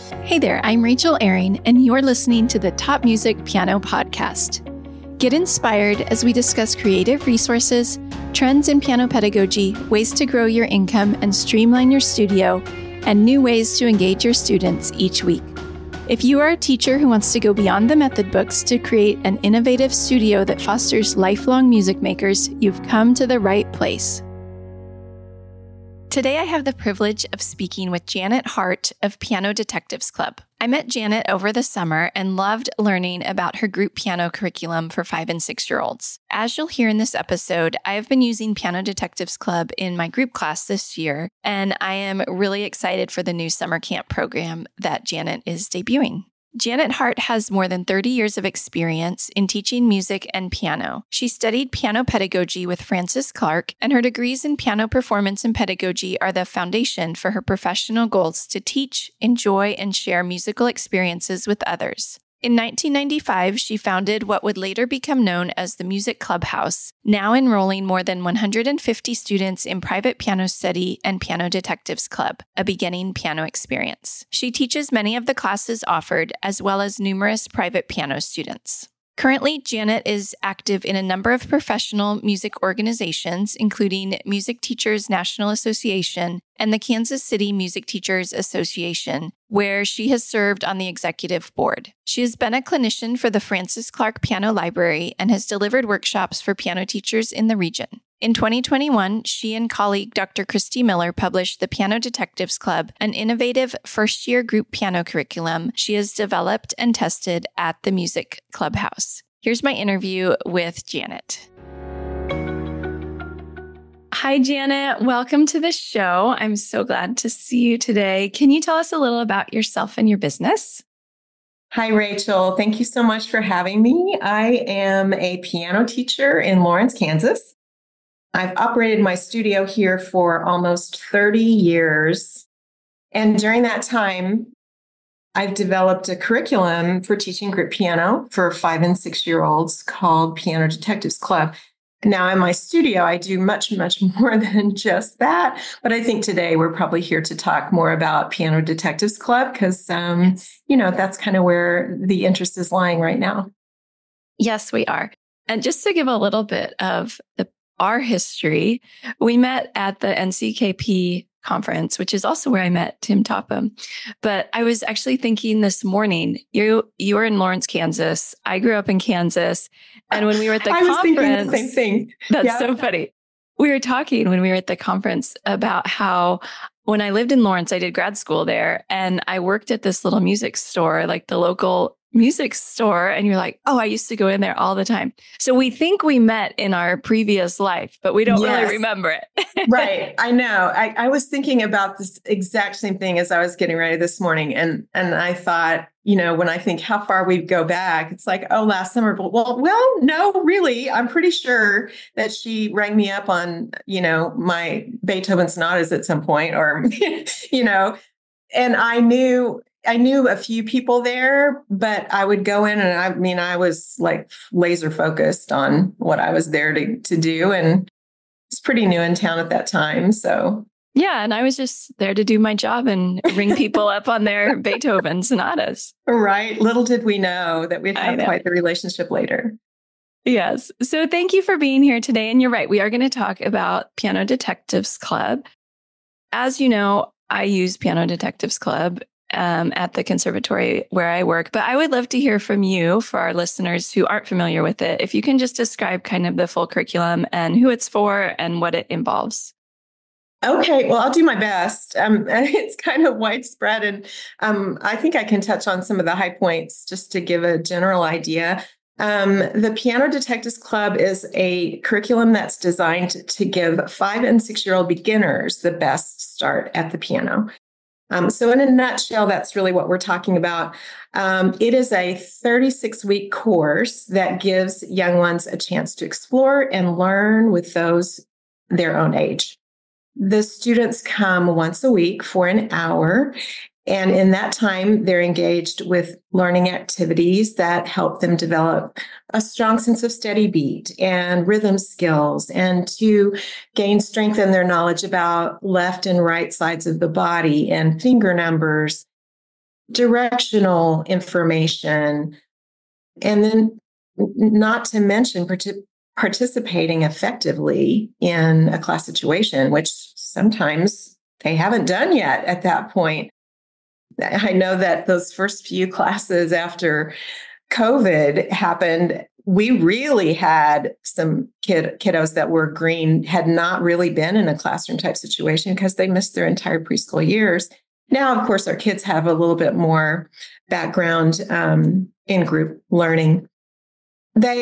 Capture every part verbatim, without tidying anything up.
Hey there, I'm Rachel Ehring, and you're listening to the Top Music Piano Podcast. Get inspired as we discuss creative resources, trends in piano pedagogy, ways to grow your income and streamline your studio, and new ways to engage your students each week. If you are a teacher who wants to go beyond the method books to create an innovative studio that fosters lifelong music makers, you've come to the right place. Today, I have the privilege of speaking with Janet Hart of Piano Detectives Club. I met Janet over the summer and loved learning about her group piano curriculum for five and six-year-olds. As you'll hear in this episode, I have been using Piano Detectives Club in my group class this year, and I am really excited for the new summer camp program that Janet is debuting. Janet Hart has more than thirty years of experience in teaching music and piano. She studied piano pedagogy with Francis Clark, and her degrees in piano performance and pedagogy are the foundation for her professional goals to teach, enjoy, and share musical experiences with others. In nineteen ninety-five, she founded what would later become known as the Music Clubhouse, now enrolling more than one hundred fifty students in private piano study and Piano Detectives Club, a beginning piano experience. She teaches many of the classes offered, as well as numerous private piano students. Currently, Janet is active in a number of professional music organizations, including Music Teachers National Association and the Kansas City Music Teachers Association, where she has served on the executive board. She has been a clinician for the Francis Clark Piano Library and has delivered workshops for piano teachers in the region. In twenty twenty-one, she and colleague Doctor Christy Miller published the Piano Detectives Club, an innovative first-year group piano curriculum she has developed and tested at the Music Clubhouse. Here's my interview with Janet. Hi, Janet. Welcome to the show. I'm so glad to see you today. Can you tell us a little about yourself and your business? Hi, Rachel. Thank you so much for having me. I am a piano teacher in Lawrence, Kansas. I've operated my studio here for almost thirty years. And during that time, I've developed a curriculum for teaching group piano for five and six-year-olds called Piano Detectives Club. Now, in my studio, I do much, much more than just that. But I think today we're probably here to talk more about Piano Detectives Club because, um, you know, that's kind of where the interest is lying right now. Yes, we are. And just to give a little bit of the our history, we met at the N C K P conference, which is also where I met Tim Topham. But I was actually thinking this morning, you you were in Lawrence, Kansas. I grew up in Kansas. And when we were at the I conference, was thinking the same thing. That's yeah. so funny. We were talking when we were at the conference about how when I lived in Lawrence, I did grad school there and I worked at this little music store, like the local music store. And you're like, oh, I used to go in there all the time. So we think we met in our previous life, but we don't Yes. really remember it. Right. I know. I, I was thinking about this exact same thing as I was getting ready this morning. And, and I thought, you know, when I think how far we go back, it's like, oh, last summer. But well, well, no, really. I'm pretty sure that she rang me up on, you know, my Beethoven sonatas at some point or, you know, and I knew I knew a few people there, but I would go in and I mean, I was like laser focused on what I was there to, to do. And it's pretty new in town at that time. So, yeah. And I was just there to do my job and ring people up on their Beethoven sonatas. Right. Little did we know that we'd have quite the relationship later. Yes. So thank you for being here today. And you're right. We are going to talk about Piano Detectives Club. As you know, I use Piano Detectives Club Um, at the conservatory where I work. But I would love to hear from you for our listeners who aren't familiar with it. If you can just describe kind of the full curriculum and who it's for and what it involves. Okay, well, I'll do my best. Um, it's kind of widespread, and um, I think I can touch on some of the high points just to give a general idea. Um, the Piano Detectives Club is a curriculum that's designed to give five and six-year-old beginners the best start at the piano. Um, so in a nutshell, that's really what we're talking about. Um, it is a thirty-six week course that gives young ones a chance to explore and learn with those their own age. The students come once a week for an hour, and in that time, they're engaged with learning activities that help them develop a strong sense of steady beat and rhythm skills, and to gain strength in their knowledge about left and right sides of the body and finger numbers. directional information, and then not to mention partic- participating effectively in a class situation, which sometimes they haven't done yet at that point. I know that those first few classes after COVID happened, we really had some kid, kiddos that were green, had not really been in a classroom type situation because they missed their entire preschool years. Now, of course, our kids have a little bit more background um, in group learning. They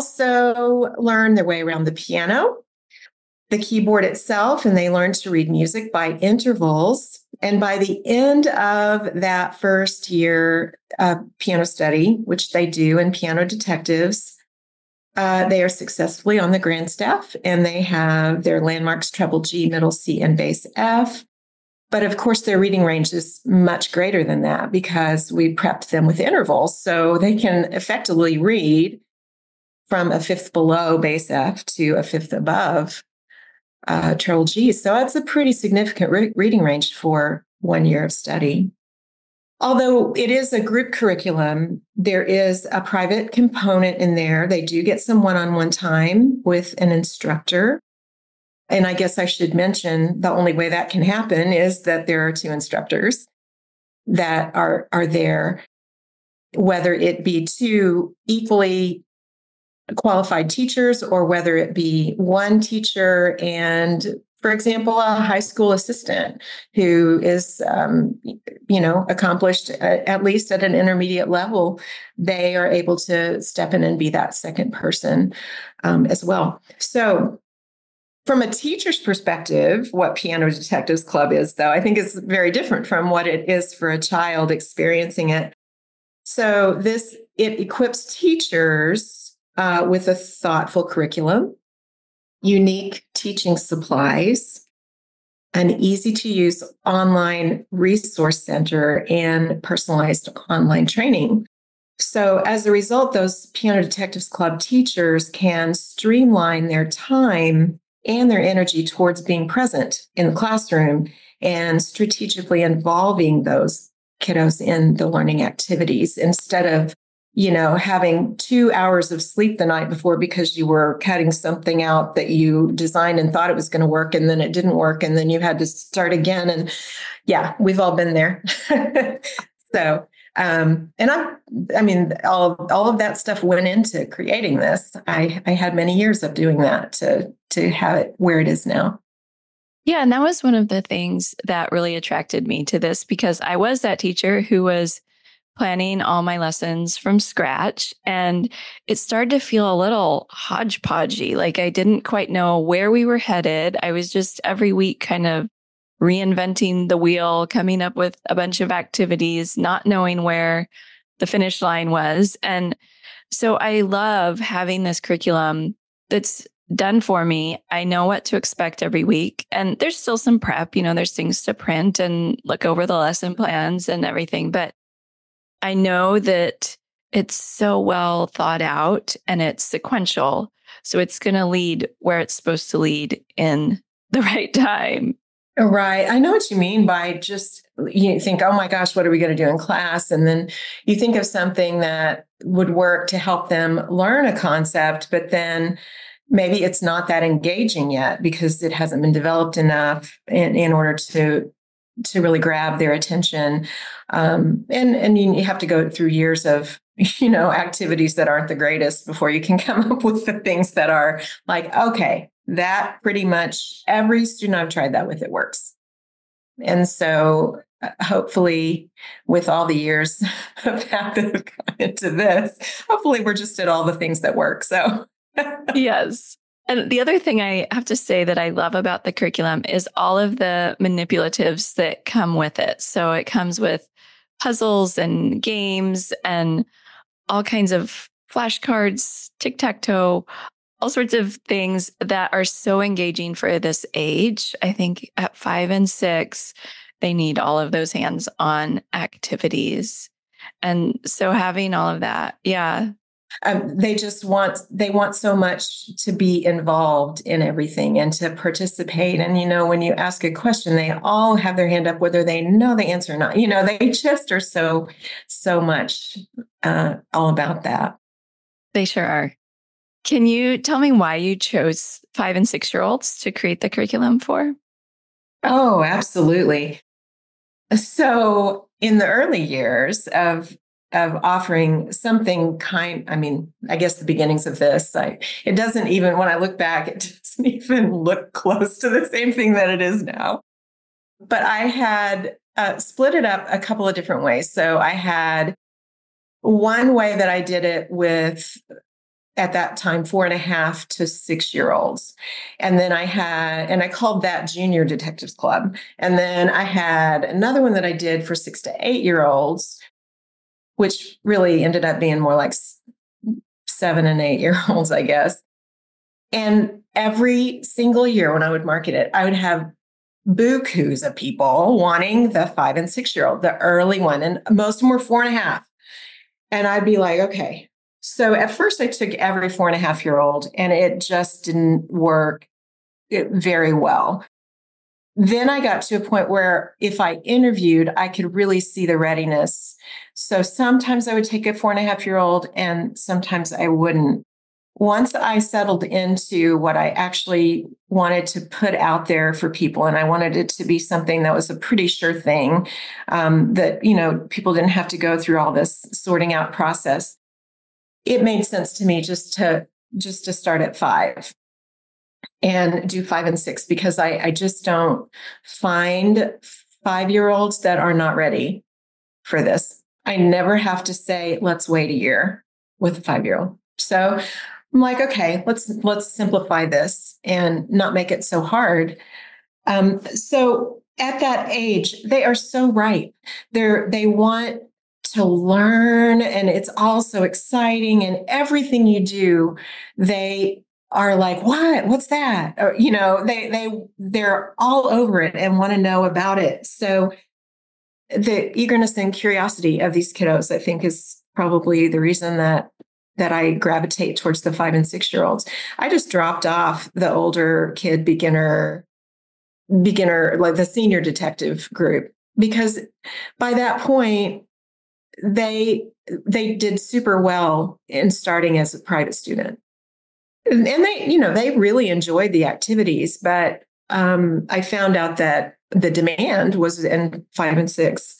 also learn their way around the piano, the keyboard itself, and they learn to read music by intervals. And by the end of that first year of piano study, which they do in Piano Detectives, uh, they are successfully on the grand staff, and they have their landmarks treble G, middle C, and bass F. But of course, their reading range is much greater than that because we prepped them with intervals. So they can effectively read from a fifth below bass F to a fifth above uh, treble G. So that's a pretty significant re- reading range for one year of study. Although it is a group curriculum, there is a private component in there. They do get some one-on-one time with an instructor. And I guess I should mention the only way that can happen is that there are two instructors that are, are there, whether it be two equally qualified teachers or whether it be one teacher and, for example, a high school assistant who is, um, you know, accomplished at, at least at an intermediate level. They are able to step in and be that second person um, as well. So from a teacher's perspective, what Piano Detectives Club is, though, I think is very different from what it is for a child experiencing it. So this, it equips teachers uh, with a thoughtful curriculum, unique teaching supplies, an easy-to-use online resource center, and personalized online training. So as a result, those Piano Detectives Club teachers can streamline their time and their energy towards being present in the classroom and strategically involving those kiddos in the learning activities instead of, you know, having two hours of sleep the night before because you were cutting something out that you designed and thought it was going to work and then it didn't work and then you had to start again. And yeah, we've all been there. So, um, and I'm, I mean, all, all of that stuff went into creating this. I, I had many years of doing that to, to have it where it is now. Yeah. And that was one of the things that really attracted me to this because I was that teacher who was planning all my lessons from scratch. And it started to feel a little hodgepodgey. Like I didn't quite know where we were headed. I was just every week kind of reinventing the wheel, coming up with a bunch of activities, not knowing where the finish line was. And so I love having this curriculum that's done for me. I know what to expect every week. And there's still some prep, you know, there's things to print and look over the lesson plans and everything. But I know that it's so well thought out and it's sequential. So it's going to lead where it's supposed to lead in the right time. Right. I know what you mean by just, you think, oh my gosh, what are we going to do in class? And then you think of something that would work to help them learn a concept, but then maybe it's not that engaging yet because it hasn't been developed enough in, in order to to really grab their attention. Um, and, and you have to go through years of, you know, activities that aren't the greatest before you can come up with the things that are like, okay, that pretty much every student I've tried that with, it works. And so uh, hopefully with all the years of that that have gone into this, hopefully we're just at all the things that work. So yes. And the other thing I have to say that I love about the curriculum is all of the manipulatives that come with it. So it comes with puzzles and games and all kinds of flashcards, tic-tac-toe, all sorts of things that are so engaging for this age. I think at five and six, they need all of those hands-on activities. And so having all of that, yeah. Um, they just want, they want so much to be involved in everything and to participate. And, you know, when you ask a question, they all have their hand up, whether they know the answer or not. You know, they just are so, so much uh, all about that. They sure are. Can you tell me why you chose five and six-year-olds to create the curriculum for? Oh, absolutely. So in the early years of of offering something kind, I mean, I guess the beginnings of this, I, it doesn't even, when I look back, it doesn't even look close to the same thing that it is now. But I had uh, split it up a couple of different ways. So I had one way that I did it with, at that time, four and a half to six year olds. And then I had, and I called that Junior Detectives Club. And then I had another one that I did for six to eight year olds, which really ended up being more like seven and eight year olds, I guess. And every single year when I would market it, I would have bukus of people wanting the five and six year old, the early one. And most of them were four and a half. And I'd be like, okay. So at first I took every four and a half year old and it just didn't work very well. Then I got to a point where if I interviewed, I could really see the readiness. So sometimes I would take a four and a half year old and sometimes I wouldn't. Once I settled into what I actually wanted to put out there for people, and I wanted it to be something that was a pretty sure thing, um, that, you know, people didn't have to go through all this sorting out process, it made sense to me just to just to start at five and do five and six, because I, I just don't find five-year-olds that are not ready for this. I never have to say, let's wait a year with a five-year-old. So I'm like, okay, let's let's simplify this and not make it so hard. Um, so at that age, they are so ripe. They're they want to learn, and it's all so exciting. And everything you do, they are like, what? What's that? Or, you know, they they they're all over it and want to know about it. So the eagerness and curiosity of these kiddos, I think, is probably the reason that that I gravitate towards the five and six year olds. I just dropped off the older kid beginner, beginner, like the senior detective group, because by that point, they they did super well in starting as a private student. And, and they, you know, they really enjoyed the activities, but um, I found out that the demand was in five and six.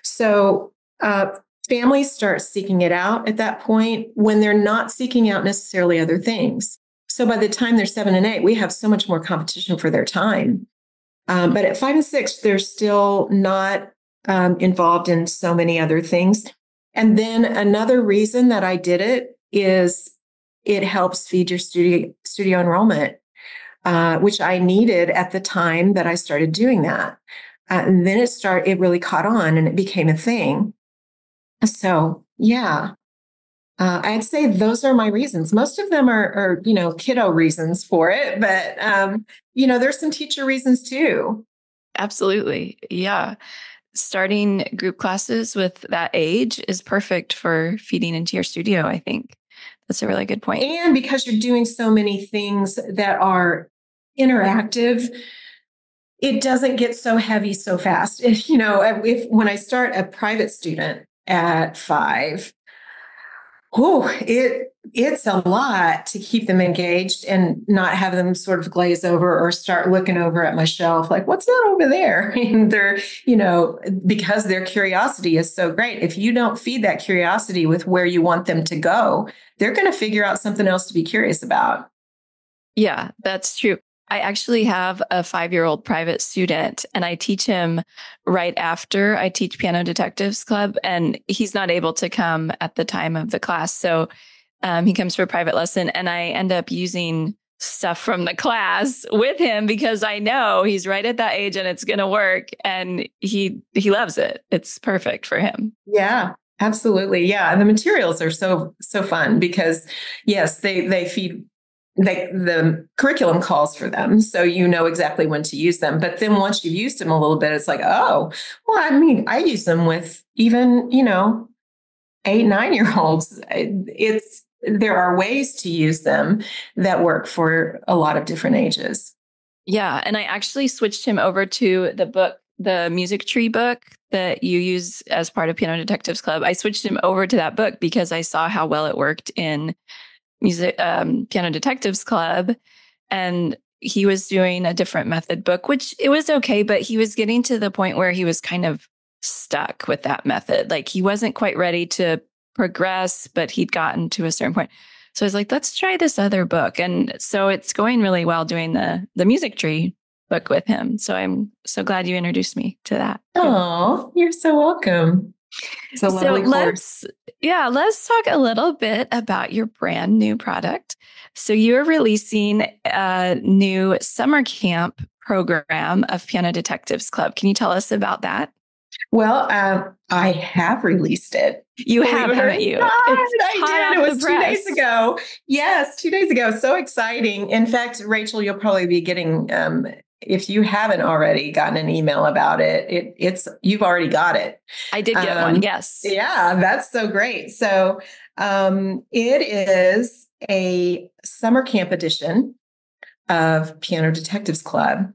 So uh, families start seeking it out at that point when they're not seeking out necessarily other things. So by the time they're seven and eight, we have so much more competition for their time. Um, but at five and six, they're still not um, involved in so many other things. And then another reason that I did it is it helps feed your studio studio enrollment, uh, which I needed at the time that I started doing that. Uh, and then it started, it really caught on and it became a thing. So yeah, uh, I'd say those are my reasons. Most of them are, are, you know, kiddo reasons for it, but um, you know, there's some teacher reasons too. Absolutely. Yeah. Starting group classes with that age is perfect for feeding into your studio, I think. That's a really good point. And because you're doing so many things that are interactive, it doesn't get so heavy so fast. If, you know, if when I start a private student at five, oh, it it's a lot to keep them engaged and not have them sort of glaze over or start looking over at my shelf like, what's that over there? And they're, you know, because their curiosity is so great. If you don't feed that curiosity with where you want them to go, they're going to figure out something else to be curious about. Yeah, that's true. I actually have a five-year-old private student, and I teach him right after I teach Piano Detectives Club, and he's not able to come at the time of the class. So um, he comes for a private lesson, and I end up using stuff from the class with him because I know he's right at that age and it's going to work, and he he loves it. It's perfect for him. Yeah. Absolutely. Yeah. And the materials are so, so fun because yes, they, they feed, they, the curriculum calls for them. So you know exactly when to use them. But then once you've used them a little bit, it's like, oh, well, I mean, I use them with even, you know, eight, nine year olds. It's, there are ways to use them that work for a lot of different ages. Yeah. And I actually switched him over to the book, the Music Tree book that you use as part of Piano Detectives Club. I switched him over to that book because I saw how well it worked in music, um, Piano Detectives Club. And he was doing a different method book, which it was okay, but he was getting to the point where he was kind of stuck with that method. Like he wasn't quite ready to progress, but he'd gotten to a certain point. So I was like, let's try this other book. And so it's going really well doing the the Music Tree book with him. So I'm so glad you introduced me to that. Oh, you're so welcome. It's a lovely so course. Let's, yeah, let's talk a little bit about your brand new product. So you're releasing a new summer camp program of Piano Detectives Club. Can you tell us about that? Well, um, I have released it. You have, haven't you? It's I did. It was two days ago. Yes, two days ago. So exciting. In fact, Rachel, you'll probably be getting, um, if you haven't already gotten an email about it, it it's you've already got it. I did get um, one. Yes. Yeah, that's so great. So um, it is a summer camp edition of Piano Detectives Club,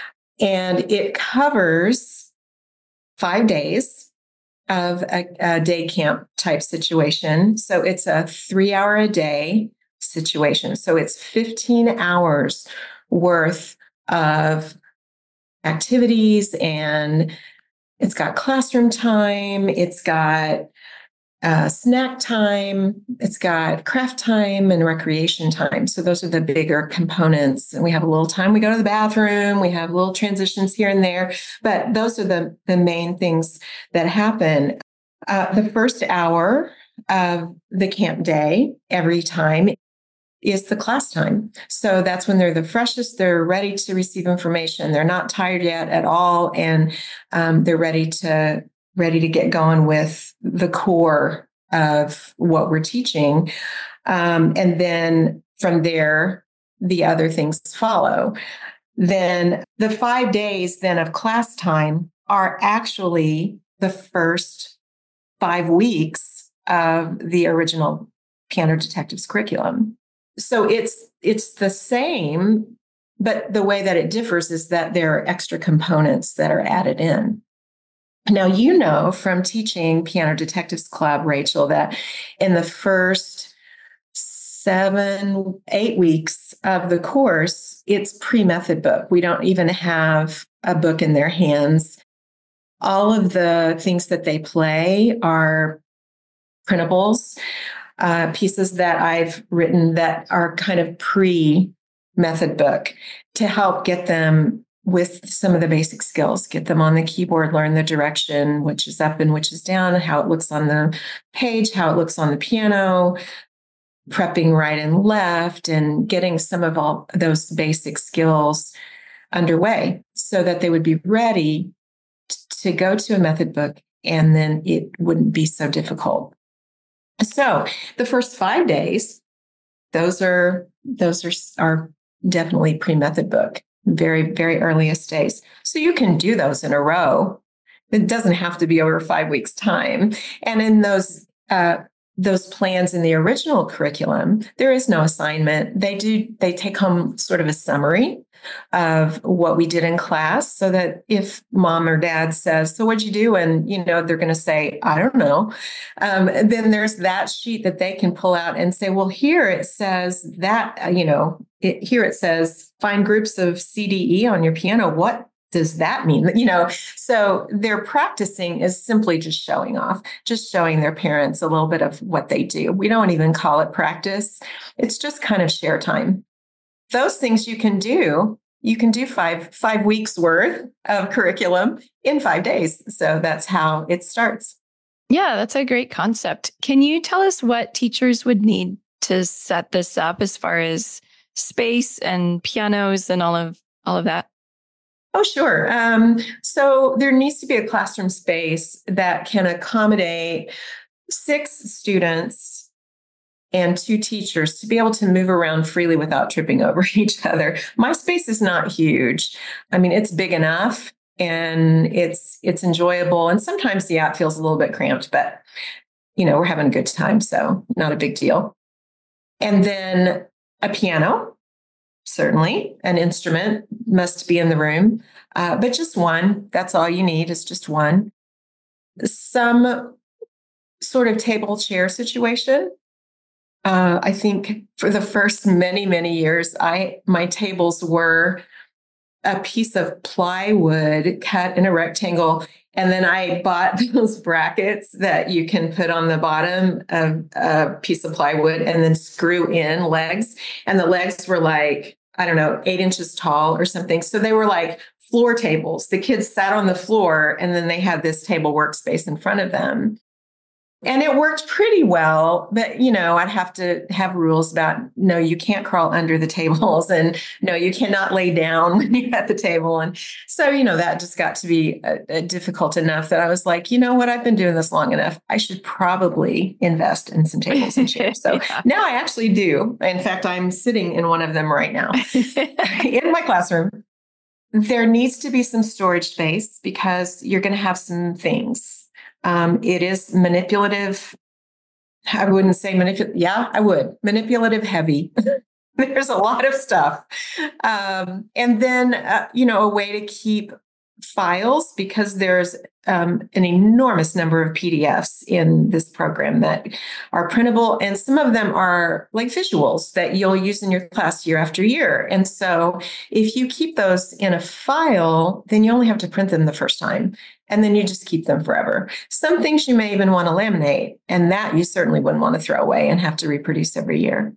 and it covers five days of a, a day camp type situation. So it's a three hour a day situation. So it's fifteen hours worth of activities, and it's got classroom time. It's got uh, snack time. It's got craft time and recreation time. So those are the bigger components. And we have a little time we go to the bathroom. We have little transitions here and there. But those are the, the main things that happen. Uh, the first hour of the camp day, every time, is the class time. So that's when they're the freshest. They're ready to receive information. They're not tired yet at all. And um, they're ready to ready to get going with the core of what we're teaching. Um, and then from there, the other things follow. Then the five days then of class time are actually the first five weeks of the original Piano Detectives curriculum. So it's it's the same, but the way that it differs is that there are extra components that are added in. Now, you know from teaching Piano Detectives Club, Rachel, that in the first seven, eight weeks of the course, it's pre-method book. We don't even have a book in their hands. All of the things that they play are printables, uh, pieces that I've written that are kind of pre-method book to help get them with some of the basic skills, get them on the keyboard, learn the direction, which is up and which is down, how it looks on the page, how it looks on the piano, prepping right and left, and getting some of all those basic skills underway so that they would be ready to go to a method book, and then it wouldn't be so difficult. So the first five days, those are those are, are definitely pre-method book, very, very earliest days. So you can do those in a row. It doesn't have to be over five weeks' time. And in those uh, those plans in the original curriculum, there is no assignment. They do, they take home sort of a summary of what we did in class so that if mom or dad says, so what'd you do? And, you know, they're going to say, I don't know. Um, then there's that sheet that they can pull out and say, well, here it says that, you know, it, here it says find groups of C D E on your piano. What does that mean? You know, so their practicing is simply just showing off, just showing their parents a little bit of what they do. We don't even call it practice. It's just kind of share time. Those things you can do, you can do five, five weeks worth of curriculum in five days. So that's how it starts. Yeah, that's a great concept. Can you tell us what teachers would need to set this up as far as space and pianos and all of all of that? Oh, sure. Um, so there needs to be a classroom space that can accommodate six students and two teachers to be able to move around freely without tripping over each other. My space is not huge. I mean, it's big enough and it's it's enjoyable. And sometimes, yeah, it feels a little bit cramped, but, you know, we're having a good time. So not a big deal. And then a piano, certainly an instrument must be in the room, uh, but just one. That's all you need is just one. Some sort of table chair situation. Uh, I think for the first many, many years, I my tables were a piece of plywood cut in a rectangle. And then I bought those brackets that you can put on the bottom of a piece of plywood and then screw in legs. And the legs were like, I don't know, eight inches tall or something. So they were like floor tables. The kids sat on the floor and then they had this table workspace in front of them. And it worked pretty well, but, you know, I'd have to have rules about, no, you can't crawl under the tables and no, you cannot lay down when you're at the table. And so, you know, that just got to be uh, uh, difficult enough that I was like, you know what, I've been doing this long enough. I should probably invest in some tables and chairs. So yeah. Now I actually do. In fact, I'm sitting in one of them right now in my classroom. There needs to be some storage space because you're going to have some things. Um, it is manipulative. I wouldn't say manipulative. Yeah, I would. Manipulative heavy. There's a lot of stuff. Um, and then, uh, you know, a way to keep files because there's um, an enormous number of P D Fs in this program that are printable. And some of them are like visuals that you'll use in your class year after year. And so if you keep those in a file, then you only have to print them the first time. And then you just keep them forever. Some things you may even want to laminate, and that you certainly wouldn't want to throw away and have to reproduce every year.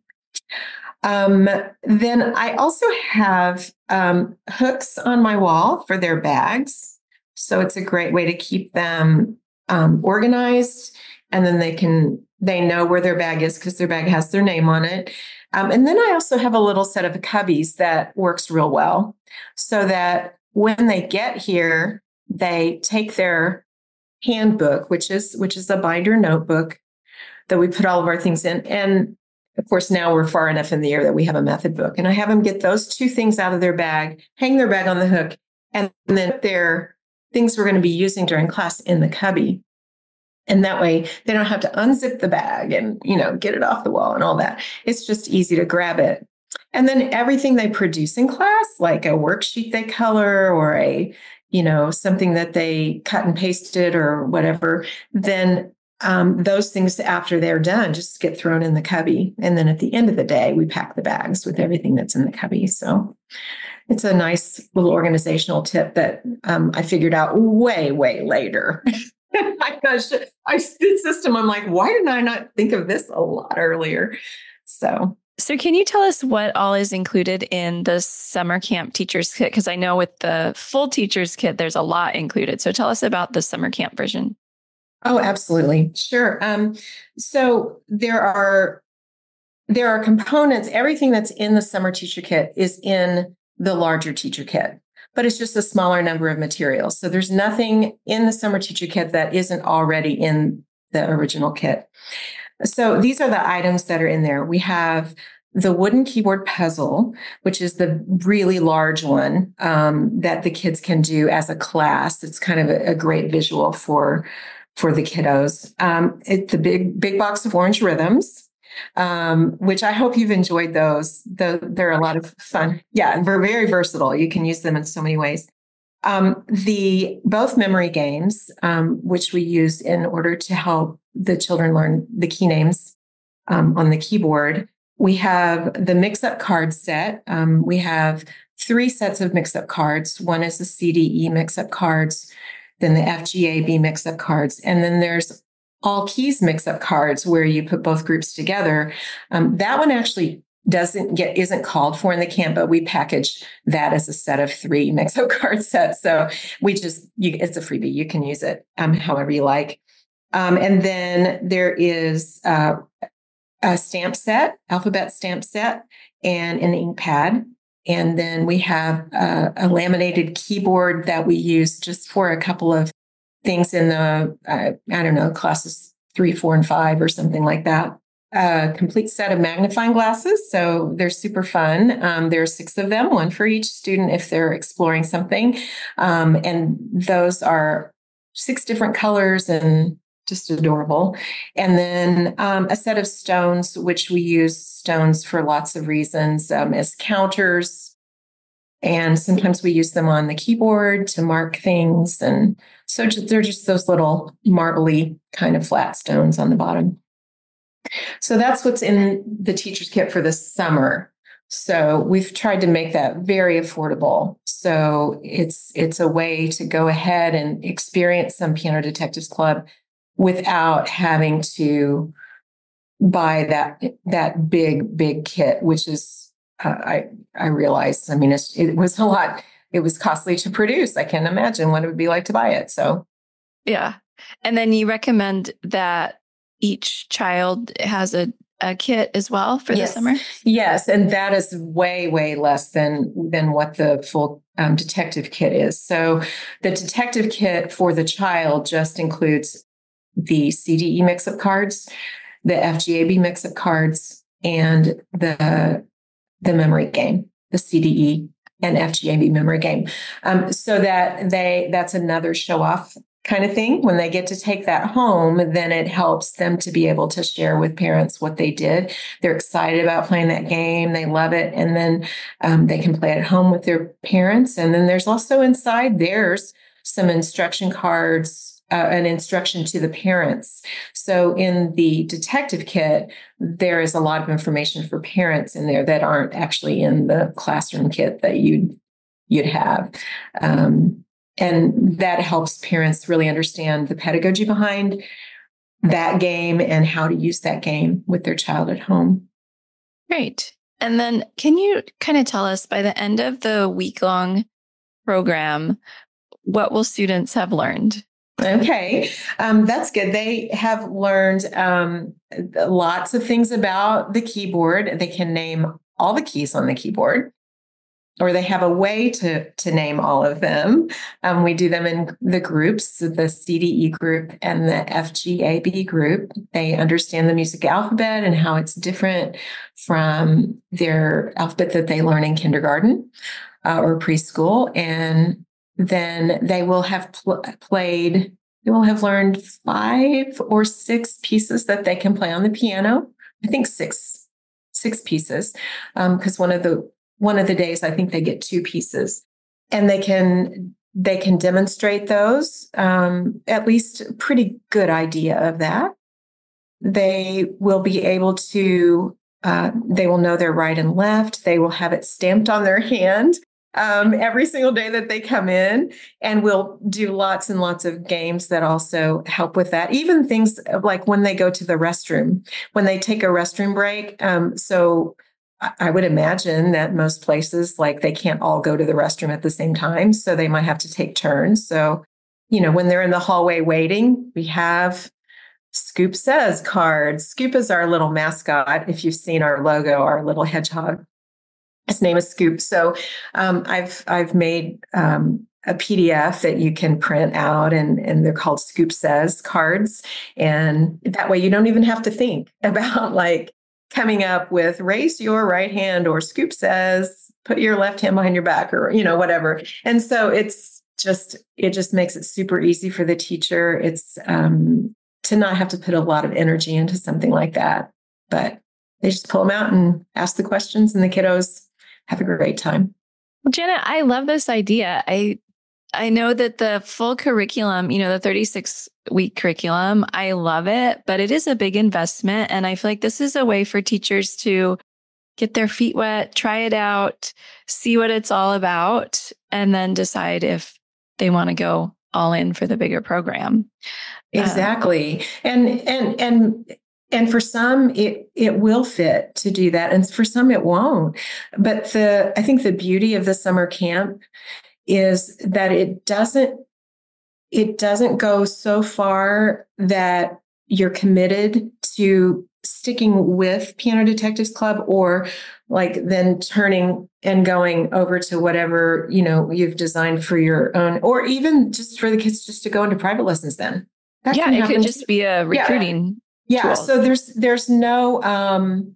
Um, then I also have um, hooks on my wall for their bags. So it's a great way to keep them um, organized. And then they can, they know where their bag is because their bag has their name on it. Um, and then I also have a little set of cubbies that works real well so that when they get here, they take their handbook, which is which is a binder notebook that we put all of our things in. And of course, now we're far enough in the year that we have a method book. And I have them get those two things out of their bag, hang their bag on the hook, and then their things we're going to be using during class in the cubby. And that way they don't have to unzip the bag and, you know, get it off the wall and all that. It's just easy to grab it. And then everything they produce in class, like a worksheet they color or a, you know, something that they cut and pasted or whatever, then um, those things after they're done just get thrown in the cubby. And then at the end of the day, we pack the bags with everything that's in the cubby. So it's a nice little organizational tip that um, I figured out way, way later. My gosh, I did system. I'm like, why didn't I not think of this a lot earlier? So. So can you tell us what all is included in the summer camp teacher's kit? Because I know with the full teacher's kit, there's a lot included. So tell us about the summer camp version. Oh, absolutely. Sure. Um, so there are there are components. Everything that's in the summer teacher kit is in the larger teacher kit, but it's just a smaller number of materials. So there's nothing in the summer teacher kit that isn't already in the original kit. So these are the items that are in there. We have the wooden keyboard puzzle, which is the really large one um, that the kids can do as a class. It's kind of a, a great visual for, for the kiddos. Um, it's the big, big box of orange rhythms, um, which I hope you've enjoyed those. The, they're a lot of fun. Yeah, they're very versatile. You can use them in so many ways. Um, the both memory games, um, which we use in order to help the children learn the key names um, on the keyboard. We have the mix-up card set. Um, we have three sets of mix-up cards. One is the C D E mix-up cards, then the F G A B mix-up cards, and then there's all keys mix-up cards where you put both groups together. Um, that one actually doesn't get, isn't called for in the camp, but we package that as a set of three mix-up card sets. So we just, you, it's a freebie. You can use it um, however you like. Um, and then there is uh, a stamp set, alphabet stamp set, and an ink pad. And then we have uh, a laminated keyboard that we use just for a couple of things in the, uh, I don't know, classes three, four, and five or something like that. A complete set of magnifying glasses. So they're super fun. Um, there are six of them, one for each student if they're exploring something. Um, and those are six different colors and just adorable. And then um, a set of stones, which we use stones for lots of reasons um, as counters. And sometimes we use them on the keyboard to mark things. And so they're just those little marbly kind of flat stones on the bottom. So that's what's in the teacher's kit for this summer. So we've tried to make that very affordable. So it's it's a way to go ahead and experience some Piano Detectives Club without having to buy that that big, big kit, which is, uh, I I realize, I mean, it's, it was a lot, it was costly to produce. I can't imagine what it would be like to buy it. So, yeah. And then you recommend that each child has a, a kit as well for yes. the summer? Yes. And that is way, way less than, than what the full um, detective kit is. So the detective kit for the child just includes the C D E mix-up cards, the F G A B mix-up cards, and the, the memory game, the C D E and F G A B memory game. Um, so that they, that's another show-off kind of thing. When they get to take that home, then it helps them to be able to share with parents what they did. They're excited about playing that game. They love it. And then um, they can play it at home with their parents. And then there's also inside there's some instruction cards, uh, an instruction to the parents. So in the detective kit, there is a lot of information for parents in there that aren't actually in the classroom kit that you'd, you'd have. Um, And that helps parents really understand the pedagogy behind that game and how to use that game with their child at home. Great. And then can you kind of tell us, by the end of the week-long program, what will students have learned? Okay, um, that's good. They have learned um, lots of things about the keyboard. They can name all the keys on the keyboard, or they have a way to, to name all of them. Um, we do them in the groups, the C D E group and the F G A B group. They understand the music alphabet and how it's different from their alphabet that they learn in kindergarten uh, or preschool. And then they will have pl- played, they will have learned five or six pieces that they can play on the piano. I think six, six pieces, because um, one of the One of the days, I think they get two pieces, and they can they can demonstrate those. Um, at least a pretty good idea of that. They will be able to. Uh, they will know their right and left. They will have it stamped on their hand um, every single day that they come in, and we'll do lots and lots of games that also help with that. Even things like when they go to the restroom, when they take a restroom break. Um, so. I would imagine that most places, like, they can't all go to the restroom at the same time, so they might have to take turns. So, you know, when they're in the hallway waiting, we have Scoop Says cards. Scoop is our little mascot. If you've seen our logo, our little hedgehog, his name is Scoop. So um, I've I've made um, a P D F that you can print out, and, and they're called Scoop Says cards. And that way you don't even have to think about, like, coming up with raise your right hand, or Scoop Says put your left hand behind your back, or, you know, whatever. And so it's just, it just makes it super easy for the teacher. It's um, to not have to put a lot of energy into something like that, but they just pull them out and ask the questions, and the kiddos have a great time. Well, Janet, I love this idea. I I know that the full curriculum, you know, the thirty-six week curriculum, I love it, but it is a big investment. And I feel like this is a way for teachers to get their feet wet, try it out, see what it's all about, and then decide if they want to go all in for the bigger program. Exactly. Um, and, and, and, and for some, it, it will fit to do that. And for some, it won't. But the, I think the beauty of the summer camp is that it doesn't it doesn't go so far that you're committed to sticking with Piano Detectives Club, or like then turning and going over to whatever, you know, you've designed for your own, or even just for the kids just to go into private lessons then. That yeah, it could just be a recruiting yeah. yeah. tool. So there's there's no um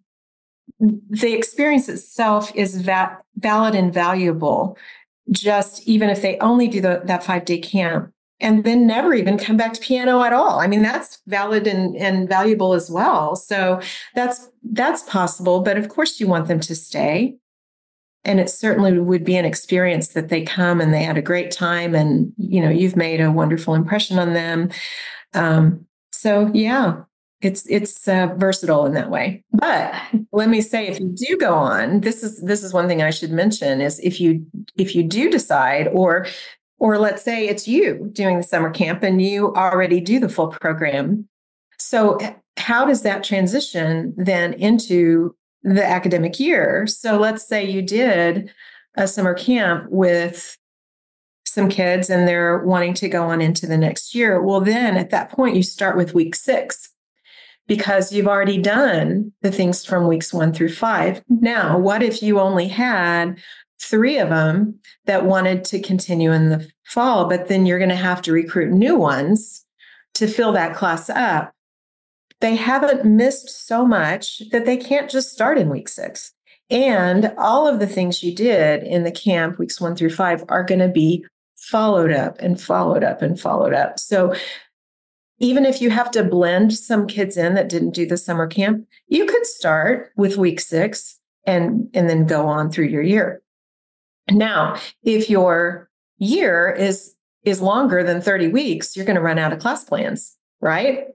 the experience itself is va- valid and valuable. Just even if they only do the, that five day camp, and then never even come back to piano at all. I mean, that's valid and, and valuable as well. So that's that's possible. But of course, you want them to stay. And it certainly would be an experience that they come and they had a great time, and you know, you've made a wonderful impression on them. Um, so yeah, it's it's uh, versatile in that way. But let me say, if you do go on, this is this is one thing I should mention is if you if you do decide, or or let's say it's you doing the summer camp and you already do the full program. So how does that transition then into the academic year? So let's say you did a summer camp with some kids and they're wanting to go on into the next year. Well, then at that point, you start with week six because you've already done the things from weeks one through five. Now, what if you only had three of them that wanted to continue in the fall, but then you're going to have to recruit new ones to fill that class up? They haven't missed so much that they can't just start in week six. And all of the things you did in the camp, weeks one through five, are going to be followed up and followed up and followed up. So even if you have to blend some kids in that didn't do the summer camp, you could start with week six and, and then go on through your year. Now, if your year is, is longer than thirty weeks, you're going to run out of class plans. Right.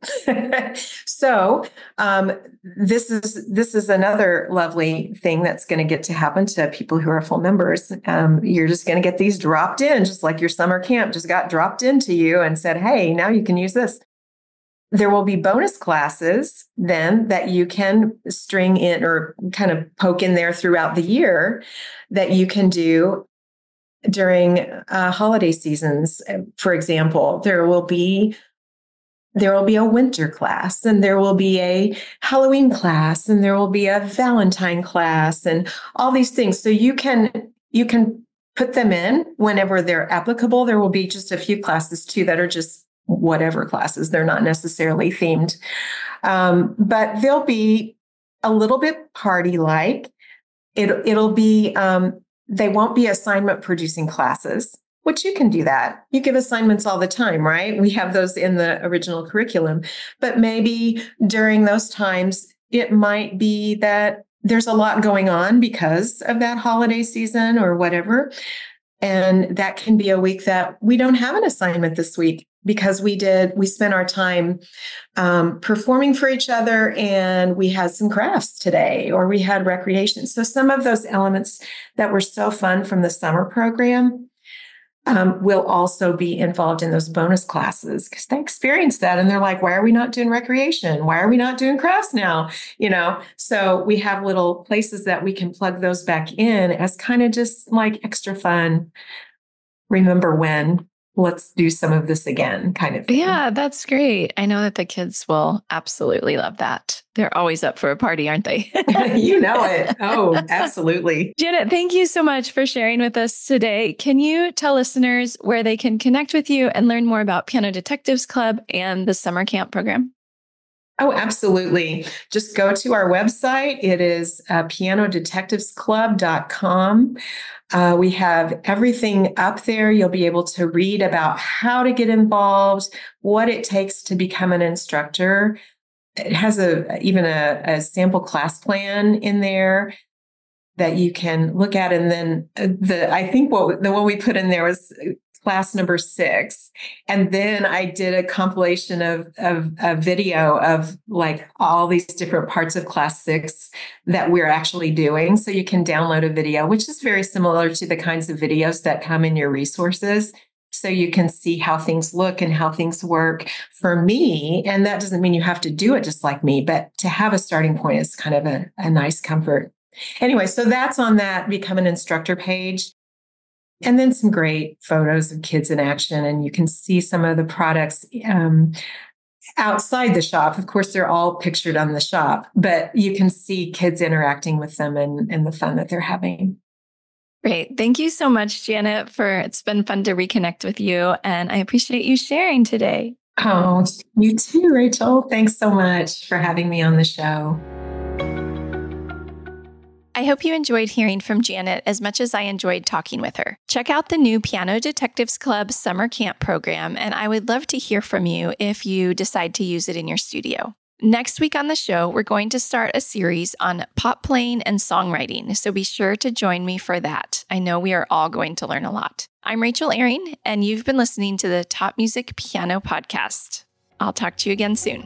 So um, this is this is another lovely thing that's going to get to happen to people who are full members. Um, you're just going to get these dropped in, just like your summer camp just got dropped into you and said, hey, now you can use this. There will be bonus classes then that you can string in or kind of poke in there throughout the year that you can do during uh, holiday seasons. For example, there will be There will be a winter class, and there will be a Halloween class, and there will be a Valentine class, and all these things. So you can you can put them in whenever they're applicable. There will be just a few classes too that are just whatever classes. They're not necessarily themed, um, but they'll be a little bit party-like. It it'll be um, they won't be assignment producing classes. Which you can do that. You give assignments all the time, right? We have those in the original curriculum. But maybe during those times, it might be that there's a lot going on because of that holiday season or whatever. And that can be a week that we don't have an assignment this week because we did, we spent our time um, performing for each other, and we had some crafts today, or we had recreation. So some of those elements that were so fun from the summer program Um, will also be involved in those bonus classes because they experience that and they're like, why are we not doing recreation? Why are we not doing crafts now? You know, so we have little places that we can plug those back in as kind of just like extra fun. Remember when, let's do some of this again kind of thing. Yeah, that's great. I know that the kids will absolutely love that. They're always up for a party, aren't they? You know it. Oh, absolutely. Janet, thank you so much for sharing with us today. Can you tell listeners where they can connect with you and learn more about Piano Detectives Club and the summer camp program? Oh, absolutely. Just go to our website. It is uh, piano detectives club dot com. Uh, we have everything up there. You'll be able to read about how to get involved, what it takes to become an instructor. It has a even a, a sample class plan in there that you can look at. And then the I think what the one we put in there was class number six. And then I did a compilation of, of a video of like all these different parts of class six that we're actually doing. So you can download a video, which is very similar to the kinds of videos that come in your resources. So you can see how things look and how things work for me. And that doesn't mean you have to do it just like me, but to have a starting point is kind of a, a nice comfort. Anyway, so that's on that Become an Instructor page. And then some great photos of kids in action. And you can see some of the products um, outside the shop. Of course, they're all pictured on the shop, but you can see kids interacting with them and, and the fun that they're having. Great. Thank you so much, Janet, for it's been fun to reconnect with you. And I appreciate you sharing today. Oh, you too, Rachel. Thanks so much for having me on the show. I hope you enjoyed hearing from Janet as much as I enjoyed talking with her. Check out the new Piano Detectives Club summer camp program, and I would love to hear from you if you decide to use it in your studio. Next week on the show, we're going to start a series on pop playing and songwriting, so be sure to join me for that. I know we are all going to learn a lot. I'm Rachel Ehring, and you've been listening to the Top Music Piano Podcast. I'll talk to you again soon.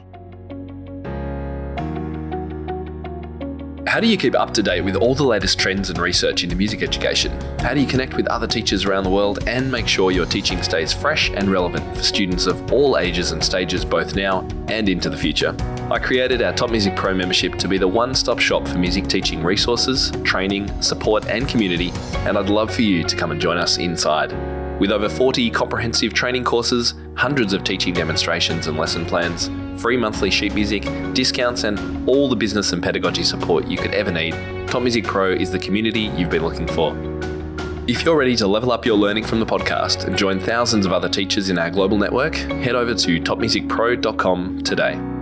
How do you keep up to date with all the latest trends and research into music education? How do you connect with other teachers around the world and make sure your teaching stays fresh and relevant for students of all ages and stages both now and into the future? I created our Top Music Pro membership to be the one-stop shop for music teaching resources, training, support and community, and I'd love for you to come and join us inside. With over forty comprehensive training courses, hundreds of teaching demonstrations and lesson plans, free monthly sheet music, discounts, and all the business and pedagogy support you could ever need, Top Music Pro is the community you've been looking for. If you're ready to level up your learning from the podcast and join thousands of other teachers in our global network, head over to top music pro dot com today.